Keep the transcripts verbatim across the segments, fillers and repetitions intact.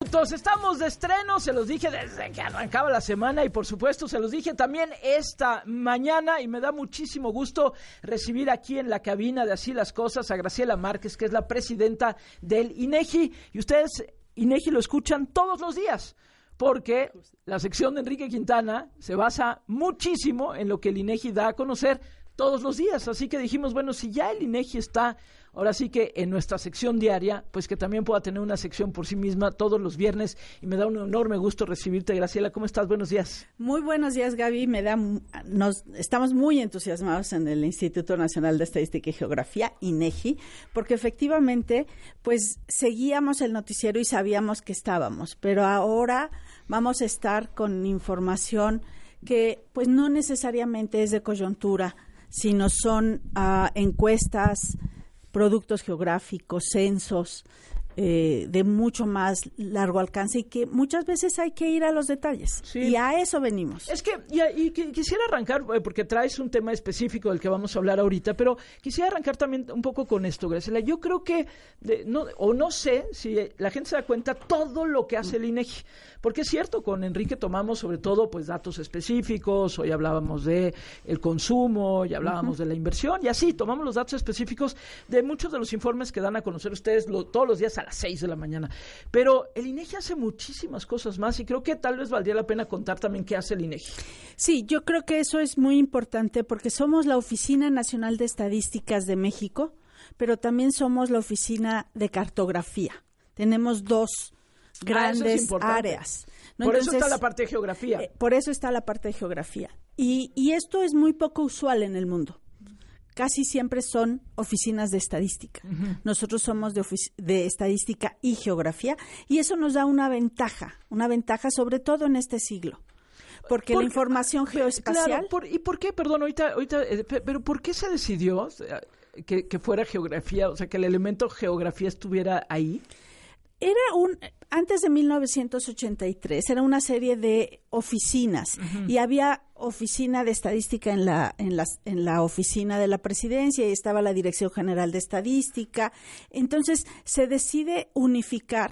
minutos, estamos de estreno, se los dije desde que arrancaba la semana y por supuesto se los dije también esta mañana y me da muchísimo gusto recibir aquí en la cabina de Así las Cosas a Graciela Márquez, que es la presidenta del INEGI, y ustedes INEGI lo escuchan todos los días, porque la sección de Enrique Quintana se basa muchísimo en lo que el INEGI da a conocer todos los días, así que dijimos, bueno, si ya el INEGI está ahora sí que en nuestra sección diaria, pues que también pueda tener una sección por sí misma todos los viernes, y me da un enorme gusto recibirte, Graciela. ¿Cómo estás? Buenos días. Muy buenos días, Gaby. Me da, nos, estamos muy entusiasmados en el Instituto Nacional de Estadística y Geografía, INEGI, porque efectivamente, pues seguíamos el noticiero y sabíamos que estábamos, pero ahora vamos a estar con información que, pues no necesariamente es de coyuntura, sino son uh, encuestas, productos geográficos, censos, eh, de mucho más largo alcance y que muchas veces hay que ir a los detalles. Sí. Y a eso venimos. Es que, y, y quisiera arrancar, porque traes un tema específico del que vamos a hablar ahorita, pero quisiera arrancar también un poco con esto, Graciela. Yo creo que, de, no, o no sé si la gente se da cuenta todo lo que hace el INEGI, porque es cierto, con Enrique tomamos sobre todo pues datos específicos, hoy hablábamos de el consumo, y hablábamos uh-huh. de la inversión, y así tomamos los datos específicos de muchos de los informes que dan a conocer ustedes lo, todos los días a las seis de la mañana. Pero el INEGI hace muchísimas cosas más y creo que tal vez valdría la pena contar también qué hace el INEGI. Sí, yo creo que eso es muy importante porque somos la Oficina Nacional de Estadísticas de México, pero también somos la Oficina de Cartografía. Tenemos dos grandes ah, áreas. ¿No? Por Entonces, eso está la parte de geografía. Eh, por eso está la parte de geografía. Y, y esto es muy poco usual en el mundo. Casi siempre son oficinas de estadística. Uh-huh. Nosotros somos de, ofic- de estadística y geografía, y eso nos da una ventaja, una ventaja sobre todo en este siglo. Porque por, la información geoespacial... Claro, por, ¿y por qué? Perdón, ahorita, ahorita eh, pero ¿por qué se decidió que, que fuera geografía, o sea, que el elemento geografía estuviera ahí? Era un, antes de mil novecientos ochenta y tres, era una serie de oficinas uh-huh. y había oficina de estadística en la, en las, en la oficina de la presidencia y estaba la Dirección General de Estadística. Entonces se decide unificar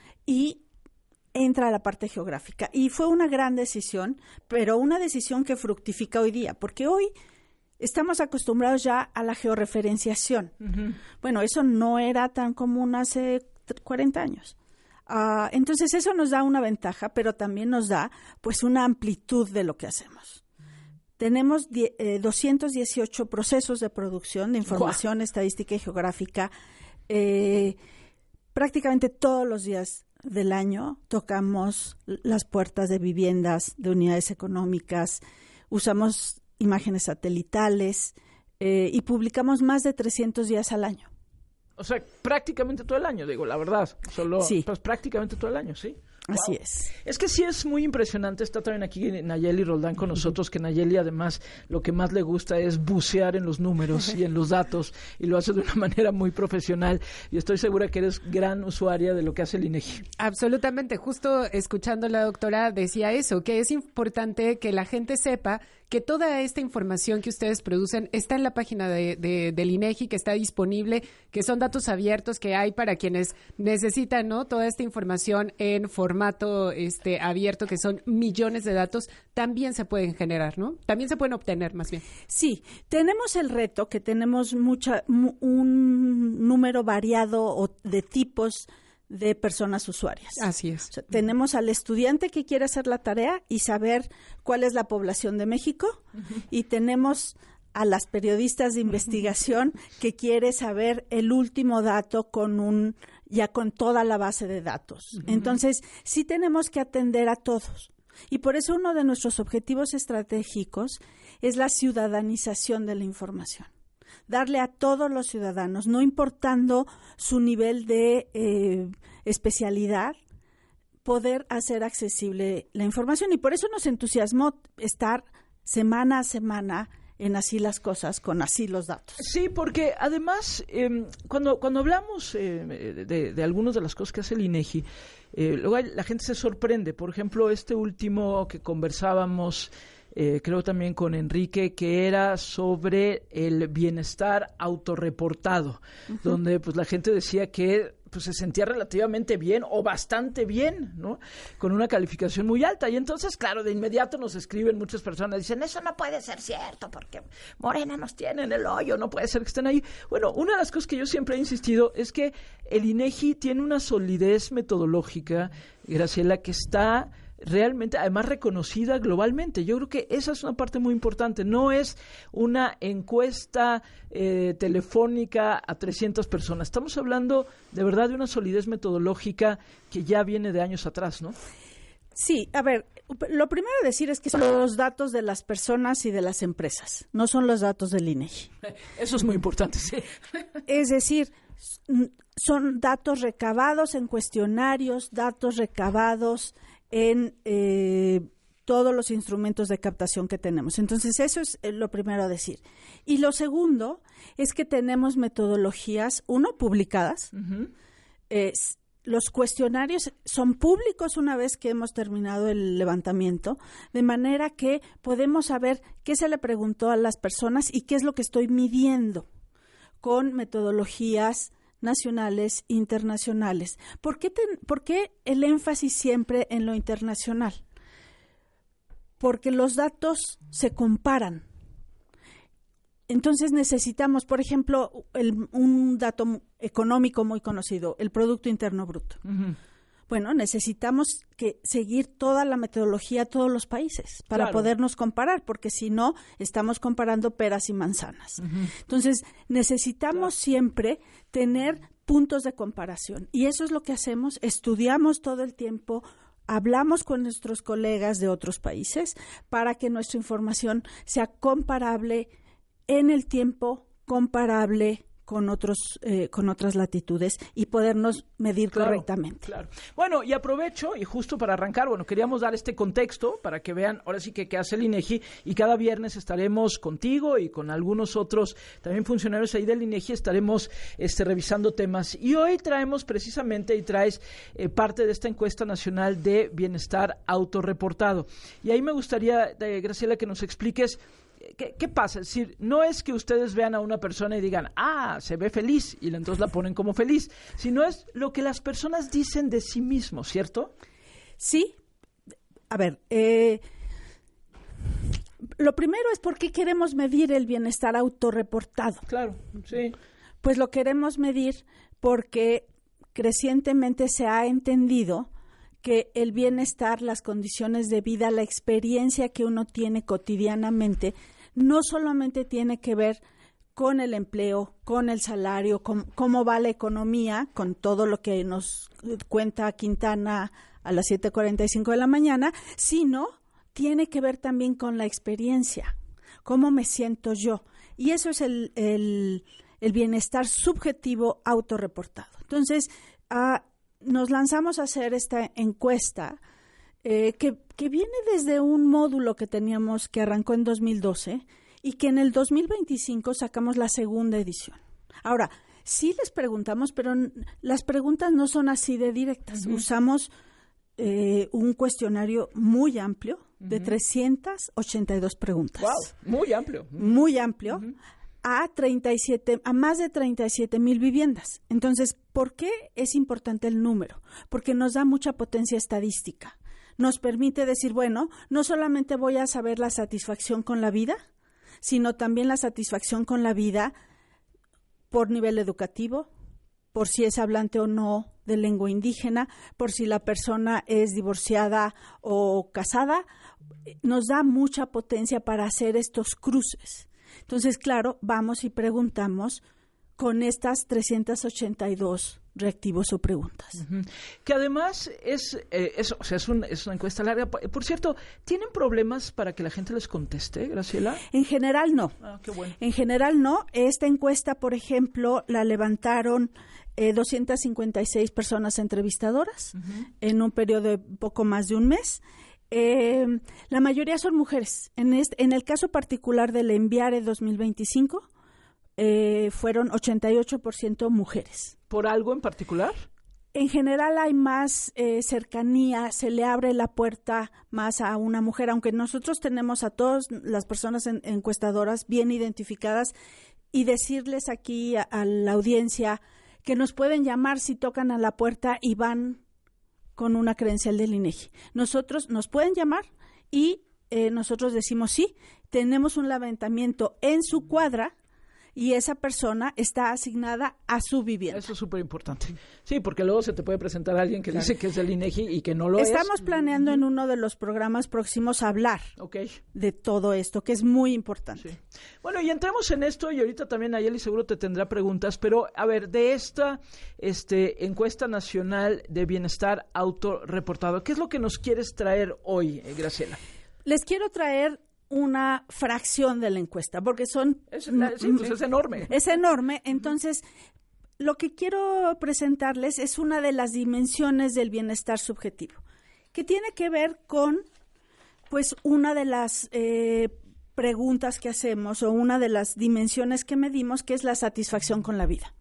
y entra a la parte geográfica. Y fue una gran decisión, pero una decisión que fructifica hoy día, porque hoy estamos acostumbrados ya a la georreferenciación. Uh-huh. Bueno, eso no era tan común hace cuarenta años. Uh, entonces eso nos da una ventaja, pero también nos da pues una amplitud de lo que hacemos. Tenemos die, eh, doscientos dieciocho procesos de producción de información wow. estadística y geográfica. Eh, prácticamente todos los días del año tocamos las puertas de viviendas, de unidades económicas, usamos imágenes satelitales eh, y publicamos más de trescientos días al año. O sea, prácticamente todo el año, digo, la verdad. Solo, sí. Pues prácticamente todo el año, sí. Así wow. es. Es que sí es muy impresionante. Está también aquí Nayeli Roldán con nosotros, que Nayeli además lo que más le gusta es bucear en los números y en los datos, y lo hace de una manera muy profesional, y estoy segura que eres gran usuaria de lo que hace el INEGI. Absolutamente. Justo escuchando a la doctora decía eso, que es importante que la gente sepa que toda esta información que ustedes producen está en la página de, de, del INEGI, que está disponible, que son datos abiertos que hay para quienes necesitan, ¿no? Toda esta información en formato este abierto, que son millones de datos, también se pueden generar, ¿no? También se pueden obtener, más bien. Sí, tenemos el reto que tenemos mucha un número variado de tipos de personas usuarias. Así es. O sea, tenemos al estudiante que quiere hacer la tarea y saber cuál es la población de México, uh-huh. y tenemos a las periodistas de investigación uh-huh. que quiere saber el último dato con un ya con toda la base de datos. Uh-huh. Entonces, sí tenemos que atender a todos. Y por eso uno de nuestros objetivos estratégicos es la ciudadanización de la información. Darle a todos los ciudadanos, no importando su nivel de eh, especialidad, poder hacer accesible la información. Y por eso nos entusiasmó estar semana a semana en Así las Cosas, con Así los Datos. Sí, porque además, eh, cuando cuando hablamos eh, de, de algunas de las cosas que hace el INEGI, eh, luego la gente se sorprende. Por ejemplo, este último que conversábamos, eh, creo también con Enrique, que era sobre el bienestar autorreportado, uh-huh. donde pues la gente decía que pues se sentía relativamente bien o bastante bien, ¿no? Con una calificación muy alta. Y entonces, claro, de inmediato nos escriben muchas personas, dicen, eso no puede ser cierto, porque Morena nos tiene en el hoyo, no puede ser que estén ahí. Bueno, una de las cosas que yo siempre he insistido es que el INEGI tiene una solidez metodológica, Graciela, que está realmente, además, reconocida globalmente. Yo creo que esa es una parte muy importante. No es una encuesta eh, telefónica a trescientas personas. Estamos hablando, de verdad, de una solidez metodológica que ya viene de años atrás, ¿no? Sí, a ver, lo primero a decir es que son los datos de las personas y de las empresas, no son los datos del INEGI. Eso es muy importante, sí. Es decir, son datos recabados en cuestionarios, datos recabados en eh, todos los instrumentos de captación que tenemos. Entonces, eso es lo primero a decir. Y lo segundo es que tenemos metodologías, uno, publicadas. Uh-huh. Eh, los cuestionarios son públicos una vez que hemos terminado el levantamiento, de manera que podemos saber qué se le preguntó a las personas y qué es lo que estoy midiendo con metodologías nacionales, internacionales. ¿Por qué, ten, ¿Por qué el énfasis siempre en lo internacional? Porque los datos se comparan. Entonces necesitamos, por ejemplo, el, un dato económico muy conocido, el Producto Interno Bruto. Uh-huh. Bueno, necesitamos que seguir toda la metodología, todos los países, para claro. podernos comparar, porque si no, estamos comparando peras y manzanas. Uh-huh. Entonces, necesitamos claro. siempre tener puntos de comparación. Y eso es lo que hacemos, estudiamos todo el tiempo, hablamos con nuestros colegas de otros países para que nuestra información sea comparable en el tiempo, comparable con otros eh, con otras latitudes y podernos medir claro, correctamente. Claro. Bueno, y aprovecho, y justo para arrancar, bueno, queríamos dar este contexto para que vean ahora sí que qué hace el INEGI, y cada viernes estaremos contigo y con algunos otros también funcionarios ahí del INEGI, estaremos este, revisando temas. Y hoy traemos precisamente, y traes eh, parte de esta encuesta nacional de bienestar autorreportado. Y ahí me gustaría, eh, Graciela, que nos expliques ¿Qué, ¿Qué pasa? Es decir, no es que ustedes vean a una persona y digan, ah, se ve feliz, y entonces la ponen como feliz, sino es lo que las personas dicen de sí mismos, ¿cierto? Sí. A ver, eh, lo primero es por qué queremos medir el bienestar autorreportado. Claro, sí. Pues lo queremos medir porque crecientemente se ha entendido que el bienestar, las condiciones de vida, la experiencia que uno tiene cotidianamente, no solamente tiene que ver con el empleo, con el salario, con cómo va la economía, con todo lo que nos cuenta Quintana a las siete cuarenta y cinco de la mañana, sino tiene que ver también con la experiencia, cómo me siento yo. Y eso es el, el, el bienestar subjetivo autorreportado. Entonces, a nos lanzamos a hacer esta encuesta eh, que, que viene desde un módulo que teníamos que arrancó en dos mil doce y que en el dos mil veinticinco sacamos la segunda edición. Ahora, sí les preguntamos, pero n- las preguntas no son así de directas. Uh-huh. Usamos eh, un cuestionario muy amplio de uh-huh. trescientas ochenta y dos preguntas. Wow, muy amplio. Uh-huh. Muy amplio. Uh-huh. a treinta y siete, a más de treinta y siete mil viviendas. Entonces, ¿por qué es importante el número? Porque nos da mucha potencia estadística. Nos permite decir, bueno, no solamente voy a saber la satisfacción con la vida, sino también la satisfacción con la vida por nivel educativo, por si es hablante o no de lengua indígena, por si la persona es divorciada o casada. Nos da mucha potencia para hacer estos cruces. Entonces, claro, vamos y preguntamos con estas trescientas ochenta y dos reactivos o preguntas. Uh-huh. Que además es, eh, es, o sea, es, un, es una encuesta larga. Por cierto, ¿tienen problemas para que la gente les conteste, Graciela? En general, no. Ah, qué bueno. En general, no. Esta encuesta, por ejemplo, la levantaron eh, doscientas cincuenta y seis personas entrevistadoras uh-huh. en un periodo de poco más de un mes. Eh, la mayoría son mujeres. En, este, en el caso particular del Enviare dos mil veinticinco, eh, fueron ochenta y ocho por ciento mujeres. ¿Por algo en particular? En general hay más eh, cercanía, se le abre la puerta más a una mujer, aunque nosotros tenemos a todas las personas en, encuestadoras bien identificadas, y decirles aquí a, a la audiencia que nos pueden llamar si tocan a la puerta y van con una credencial del INEGI. Nosotros nos pueden llamar y eh, nosotros decimos sí, tenemos un levantamiento en su cuadra y esa persona está asignada a su vivienda. Eso es súper importante. Sí, porque luego se te puede presentar a alguien que dice que es del INEGI y que no lo es. Estamos planeando en uno de los programas próximos hablar okay. de todo esto, que es muy importante. Sí. Bueno, y entremos en esto, y ahorita también Nayeli seguro te tendrá preguntas, pero a ver, de esta este, encuesta nacional de bienestar autorreportado, ¿qué es lo que nos quieres traer hoy, eh, Graciela? Les quiero traer una fracción de la encuesta, porque son... Es, sí, pues es enorme. Es enorme, entonces lo que quiero presentarles es una de las dimensiones del bienestar subjetivo, que tiene que ver con, pues, una de las eh, preguntas que hacemos o una de las dimensiones que medimos, que es la satisfacción con la vida,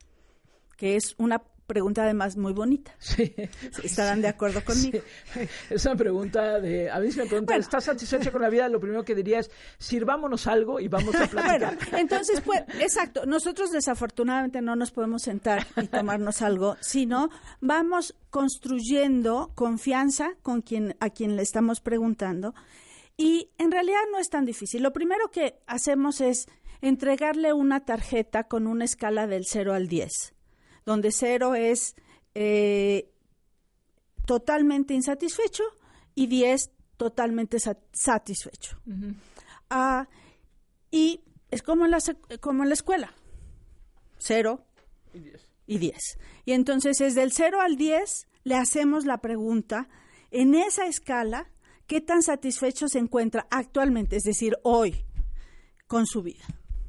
que es una pregunta además muy bonita. Sí. ¿Estarán de acuerdo conmigo? Sí. Es una pregunta de, a mí si me preguntan, bueno, ¿estás satisfecha con la vida? Lo primero que diría es, sirvámonos algo y vamos a platicar. Bueno, entonces, pues, exacto, nosotros desafortunadamente no nos podemos sentar y tomarnos algo, sino vamos construyendo confianza con quien, a quien le estamos preguntando, y en realidad no es tan difícil. Lo primero que hacemos es entregarle una tarjeta con una escala del cero al diez. Donde cero es eh, totalmente insatisfecho y diez totalmente sat- satisfecho. Uh-huh. Uh, y es como en, la, como en la escuela, cero y diez. Y entonces es del cero al diez, le hacemos la pregunta, en esa escala, ¿qué tan satisfecho se encuentra actualmente, es decir, hoy, con su vida?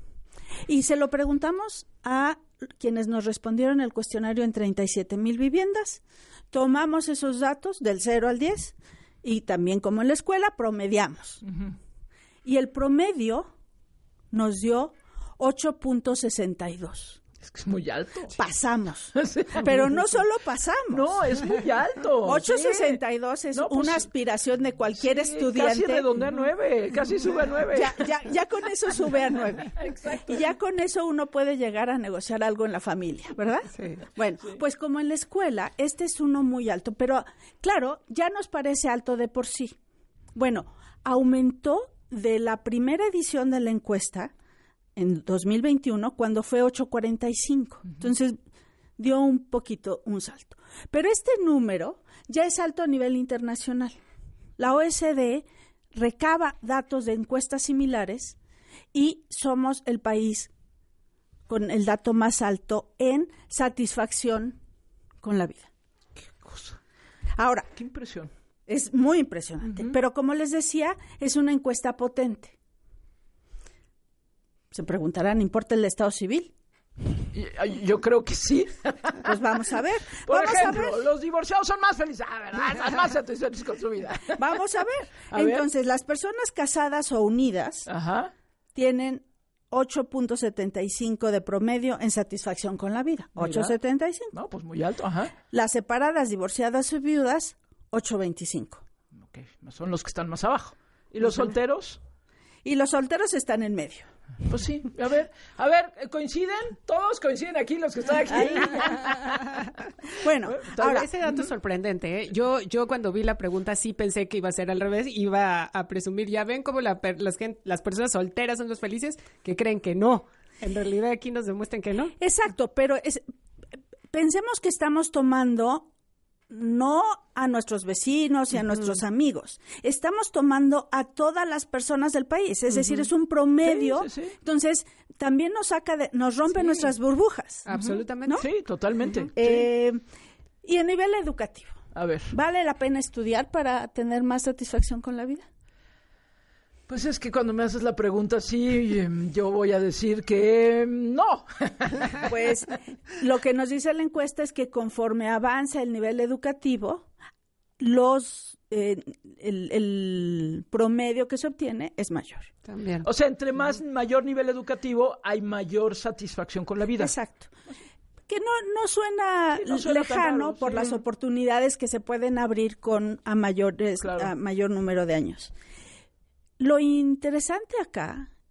Y se lo preguntamos a quienes nos respondieron el cuestionario en treinta y siete mil viviendas, tomamos esos datos del cero al diez y también como en la escuela promediamos. Uh-huh. Y el promedio nos dio ocho punto sesenta y dos. Es que es muy alto. Pasamos. Sí. Pero no solo pasamos. No, es muy alto. ocho punto sesenta y dos sí. es no, pues, una aspiración de cualquier sí, estudiante. Casi redondea a nueve, casi sube a nueve. Ya, ya, ya con eso sube a nueve. Exacto. Y ya con eso uno puede llegar a negociar algo en la familia, ¿verdad? Sí. Bueno, sí. Pues como en la escuela, este es uno muy alto, pero claro, ya nos parece alto de por sí. Bueno, aumentó de la primera edición de la encuesta en dos mil veintiuno, cuando fue ocho punto cuarenta y cinco. Uh-huh. Entonces, dio un poquito un salto. Pero este número ya es alto a nivel internacional. La O E C D recaba datos de encuestas similares y somos el país con el dato más alto en satisfacción con la vida. Qué cosa. Ahora, qué impresión. Es muy impresionante. Uh-huh. Pero como les decía, es una encuesta potente. Se preguntarán, ¿importa el estado civil? Yo creo que sí. Pues vamos a ver. Por vamos ejemplo, a ver. los divorciados son más felices, ah, ¿verdad? Están más satisfechos con su vida. Vamos a ver. A Entonces, ver. las personas casadas o unidas Ajá. tienen ocho punto setenta y cinco de promedio en satisfacción con la vida. ocho punto setenta y cinco. No, pues muy alto, ajá. Las separadas, divorciadas o viudas, ocho punto veinticinco. Ok, son los que están más abajo. ¿Y los uh-huh. solteros? Y los solteros están en medio. Pues sí, a ver, a ver, ¿coinciden? Todos coinciden aquí, los que están aquí. Bueno, ahora ese dato es sorprendente, ¿eh? Yo, yo cuando vi la pregunta sí pensé que iba a ser al revés, iba a presumir, ya ven cómo la, las, las personas solteras son los felices, que creen que no. En realidad aquí nos demuestran que no. Exacto, pero es, pensemos que estamos tomando no a nuestros vecinos y a uh-huh. nuestros amigos. Estamos tomando a todas las personas del país, es uh-huh. decir, es un promedio. Sí, sí, sí. Entonces, también nos saca de, nos rompe sí. nuestras burbujas. Absolutamente. ¿No? Sí, totalmente. Uh-huh. Eh, sí. Y a nivel educativo. A ver. ¿Vale la pena estudiar para tener más satisfacción con la vida? Pues es que cuando me haces la pregunta así, yo voy a decir que no. Pues lo que nos dice la encuesta es que conforme avanza el nivel educativo, los eh, el, el promedio que se obtiene es mayor. También. O sea, entre más mayor nivel educativo, hay mayor satisfacción con la vida. Exacto. Que no, no suena, sí, no suena lejano raro, por sí. las oportunidades que se pueden abrir con a mayores, claro. a mayor número de años. Lo interesante acá,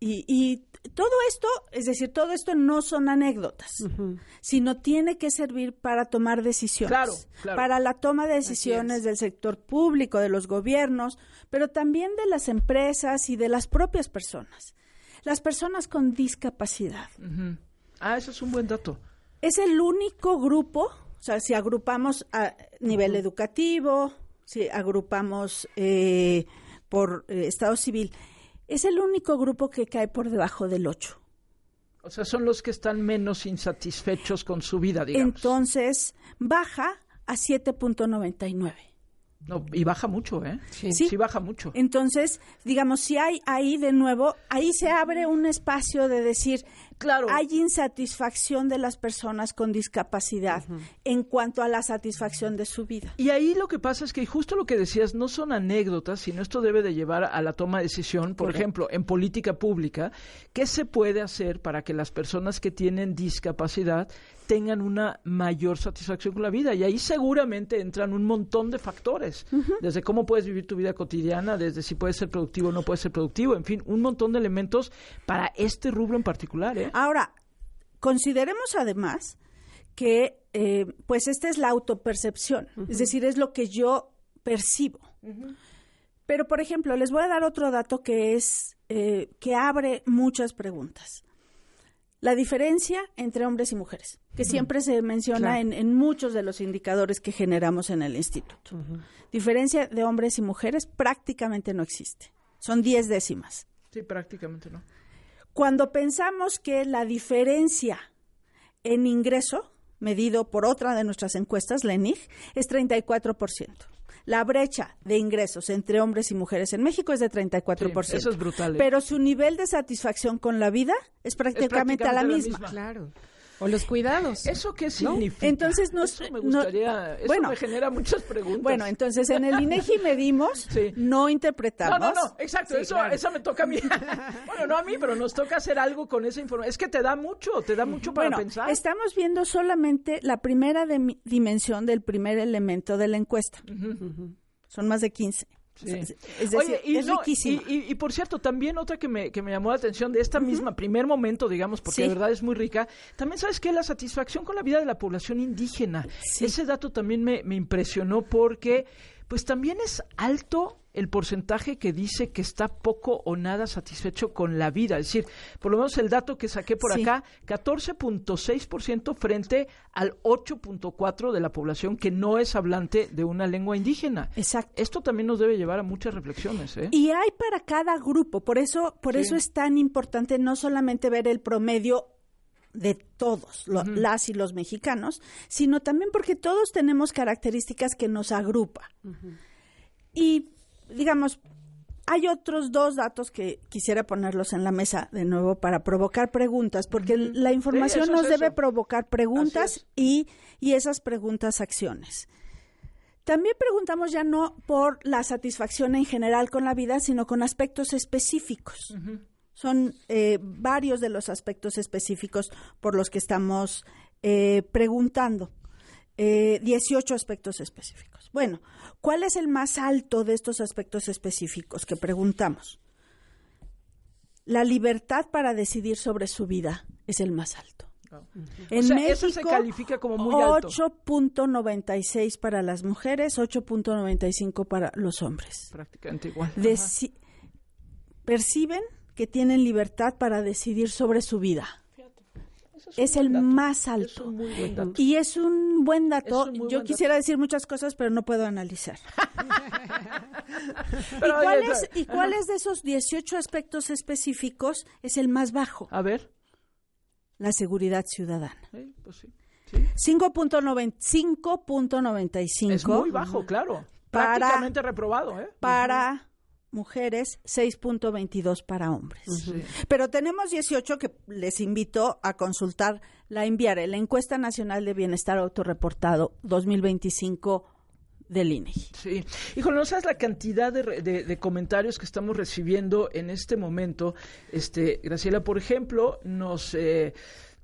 Y, y todo esto, es decir, todo esto no son anécdotas, uh-huh. sino tiene que servir para tomar decisiones. Claro, claro. Para la toma de decisiones del sector público, de los gobiernos, pero también de las empresas y de las propias personas. Las personas con discapacidad. Uh-huh. Ah, eso es un buen dato. Es el único grupo, o sea, si agrupamos a nivel uh-huh. educativo, si agrupamos eh, por eh, estado civil, es el único grupo que cae por debajo del ocho. O sea, son los que están menos insatisfechos con su vida, digamos. Entonces, baja a siete punto noventa y nueve. No, y baja mucho, ¿eh? Sí. sí. Sí, baja mucho. Entonces, digamos, si hay ahí de nuevo, ahí se abre un espacio de decir, claro, hay insatisfacción de las personas con discapacidad uh-huh. en cuanto a la satisfacción de su vida. Y ahí lo que pasa es que justo lo que decías, no son anécdotas, sino esto debe de llevar a la toma de decisión. Por Correcto. Ejemplo, en política pública, ¿qué se puede hacer para que las personas que tienen discapacidad tengan una mayor satisfacción con la vida? Y ahí seguramente entran un montón de factores, uh-huh. desde cómo puedes vivir tu vida cotidiana, desde si puedes ser productivo o no puedes ser productivo, en fin, un montón de elementos para este rubro en particular, ¿eh? Ahora, consideremos además que, eh, pues, esta es la autopercepción, uh-huh. es decir, es lo que yo percibo. Uh-huh. Pero, por ejemplo, les voy a dar otro dato que es, eh, que abre muchas preguntas. La diferencia entre hombres y mujeres, que uh-huh. siempre se menciona claro. en, en muchos de los indicadores que generamos en el instituto. Uh-huh. Diferencia de hombres y mujeres prácticamente no existe. Son diez décimas. Sí, prácticamente no. Cuando pensamos que la diferencia en ingreso, medido por otra de nuestras encuestas, la E N I G, es treinta y cuatro por ciento. La brecha de ingresos entre hombres y mujeres en México es de treinta y cuatro por ciento. Sí, eso es brutal. ¿eh? Pero su nivel de satisfacción con la vida es prácticamente, es prácticamente a la, la misma. misma. Claro. O los cuidados. ¿Eso qué significa? ¿No? Entonces nos, eso me gustaría, no, eso bueno, me genera muchas preguntas. Bueno, entonces en el INEGI medimos, sí. no interpretamos. No, no, no, exacto, sí, eso, claro. eso me toca a mí. Bueno, no a mí, pero nos toca hacer algo con esa información. Es que te da mucho, te da mucho para bueno, pensar. Estamos viendo solamente la primera de, dimensión del primer elemento de la encuesta. Uh-huh. Uh-huh. Son más de quince. Sí. Es decir, Oye, y, es no, riquísima. Y, y, y por cierto, también otra que me, que me llamó la atención de esta uh-huh. misma primer momento, digamos, porque sí. de verdad es muy rica, también sabes que la satisfacción con la vida de la población indígena, sí. ese dato también me, me impresionó porque pues también es alto el porcentaje que dice que está poco o nada satisfecho con la vida. Es decir, por lo menos el dato que saqué por sí. acá, catorce punto seis por ciento frente al ocho punto cuatro por ciento de la población que no es hablante de una lengua indígena. Exacto. Esto también nos debe llevar a muchas reflexiones, ¿eh? Y hay para cada grupo, por eso, por sí. eso es tan importante no solamente ver el promedio de todos, lo, uh-huh. las y los mexicanos, sino también porque todos tenemos características que nos agrupan. Uh-huh. Y digamos, hay otros dos datos que quisiera ponerlos en la mesa de nuevo para provocar preguntas, porque uh-huh. la información sí, nos debe eso. provocar preguntas y, y esas preguntas acciones. También preguntamos ya no por la satisfacción en general con la vida, sino con aspectos específicos. Uh-huh. Son eh, varios de los aspectos específicos por los que estamos eh, preguntando. Eh, dieciocho aspectos específicos. Bueno, ¿cuál es el más alto de estos aspectos específicos que preguntamos? La libertad para decidir sobre su vida es el más alto. Oh. Uh-huh. En o sea, México, eso se califica como muy alto. ocho punto noventa y seis para las mujeres, ocho punto noventa y cinco para los hombres. Prácticamente igual. Deci- perciben que tienen libertad para decidir sobre su vida. Es, es el dato. más alto. Es un muy buen dato. Y es un buen dato. Es Yo buen quisiera dato. decir muchas cosas, pero no puedo analizar. pero, ¿Y, cuál oye, es, ¿Y cuál es de esos dieciocho aspectos específicos es el más bajo? A ver. La seguridad ciudadana. Sí, pues sí. sí. cinco punto noventa y cinco. Es muy bajo, claro. Para, Prácticamente reprobado, ¿eh? Para... Uh-huh. mujeres, seis punto veintidós para hombres. Sí. Pero tenemos dieciocho que les invito a consultar la Enviare, la Encuesta Nacional de Bienestar Autorreportado dos mil veinticinco del INEGI. Sí. Híjole, no sabes la cantidad de, de, de comentarios que estamos recibiendo en este momento. Este, Graciela, por ejemplo, nos... Eh,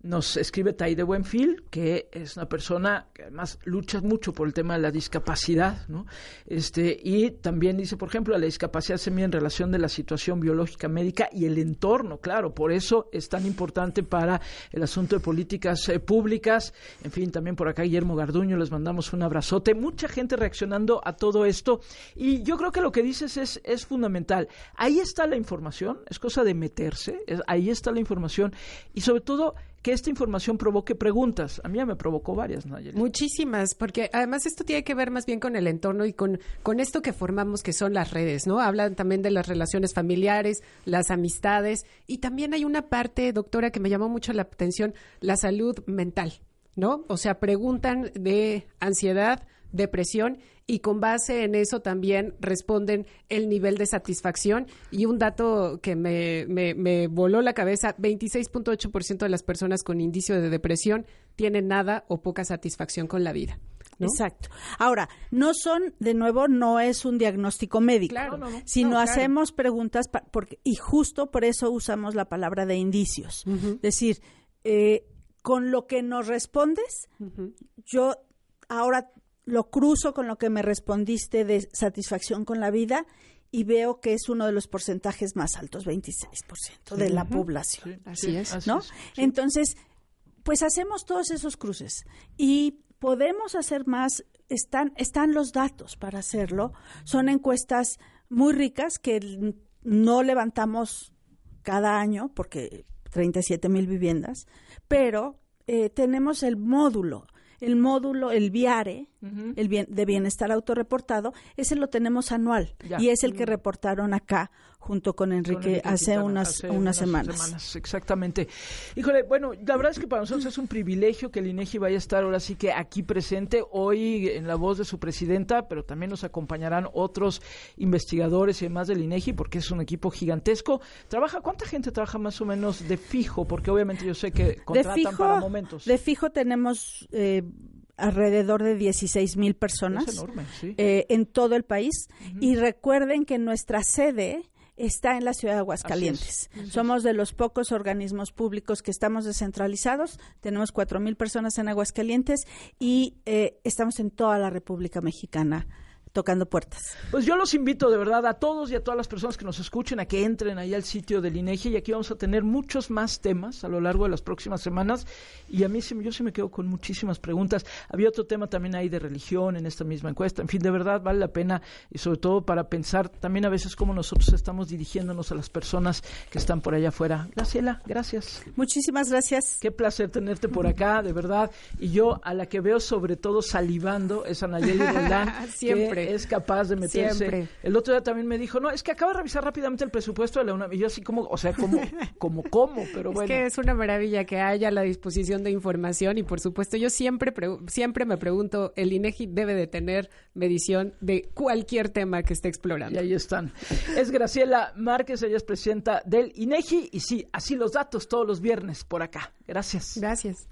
Nos escribe Taide Buenfil, que es una persona que además lucha mucho por el tema de la discapacidad, ¿no? Este, y también dice, por ejemplo, la discapacidad se mide en relación de la situación biológica médica y el entorno, claro, por eso es tan importante para el asunto de políticas eh, públicas. En fin, también por acá Guillermo Garduño, les mandamos un abrazote. Mucha gente reaccionando a todo esto, y yo creo que lo que dices es, es fundamental. Ahí está la información, es cosa de meterse, es, ahí está la información, y sobre todo que esta información provoque preguntas. A mí ya me provocó varias, Nayeli. Muchísimas, porque además esto tiene que ver más bien con el entorno y con, con esto que formamos, que son las redes, ¿no? Hablan también de las relaciones familiares, las amistades, y también hay una parte, doctora, que me llamó mucho la atención, la salud mental, ¿no? O sea, preguntan de ansiedad, depresión, y con base en eso también responden el nivel de satisfacción. Y un dato que me, me, me voló la cabeza, veintiséis punto ocho por ciento de las personas con indicio de depresión tienen nada o poca satisfacción con la vida, ¿no? Exacto. Ahora, no son, de nuevo, no es un diagnóstico médico, claro, no, no, sino no, claro. hacemos preguntas, pa- porque, y justo por eso usamos la palabra de indicios. Uh-huh. Es decir, eh, con lo que nos respondes, uh-huh. yo ahora lo cruzo con lo que me respondiste de satisfacción con la vida y veo que es uno de los porcentajes más altos, veintiséis por ciento de la uh-huh. población. Sí, así es. ¿No? Así es, sí. Entonces, pues hacemos todos esos cruces y podemos hacer más. Están, están los datos para hacerlo. Son encuestas muy ricas que no levantamos cada año porque treinta y siete mil viviendas, pero eh, tenemos el módulo. El módulo, el VIARE, uh-huh. el bien, de bienestar autorreportado, ese lo tenemos anual ya. Y es el uh-huh. que reportaron acá junto con Enrique, con Enrique hace, Quintana, unas, hace unas, unas semanas. semanas. Exactamente. Híjole, bueno, la verdad es que para nosotros es un privilegio que el INEGI vaya a estar ahora sí que aquí presente, hoy en la voz de su presidenta, pero también nos acompañarán otros investigadores y demás del INEGI, porque es un equipo gigantesco. ¿Trabaja? ¿Cuánta gente trabaja más o menos de fijo? Porque obviamente yo sé que contratan de fijo, para momentos. De fijo tenemos Eh, alrededor de dieciséis mil personas. Es enorme, sí. eh, en todo el país. Uh-huh. Y recuerden que nuestra sede está en la ciudad de Aguascalientes. Así es, así es. Somos de los pocos organismos públicos que estamos descentralizados. Tenemos cuatro mil personas en Aguascalientes y eh, estamos en toda la República Mexicana tocando puertas. Pues yo los invito de verdad a todos y a todas las personas que nos escuchen a que entren ahí al sitio del INEGI, y aquí vamos a tener muchos más temas a lo largo de las próximas semanas, y a mí sí, yo sí me quedo con muchísimas preguntas. Había otro tema también ahí de religión en esta misma encuesta. En fin, de verdad vale la pena, y sobre todo para pensar también a veces cómo nosotros estamos dirigiéndonos a las personas que están por allá afuera. Graciela, gracias. Muchísimas gracias. Qué placer tenerte por acá, de verdad, y yo a la que veo sobre todo salivando es a Nayeli Roldán. Siempre. Es capaz de meterse. Siempre. El otro día también me dijo, no, es que acaba de revisar rápidamente el presupuesto de la UNAM. Y yo así como, o sea, como, como, como, pero bueno. Es que es una maravilla que haya la disposición de información, y por supuesto yo siempre, pre- siempre me pregunto, el INEGI debe de tener medición de cualquier tema que esté explorando. Y ahí están. Es Graciela Márquez, ella es presidenta del INEGI, y sí, así los datos todos los viernes por acá. Gracias. Gracias.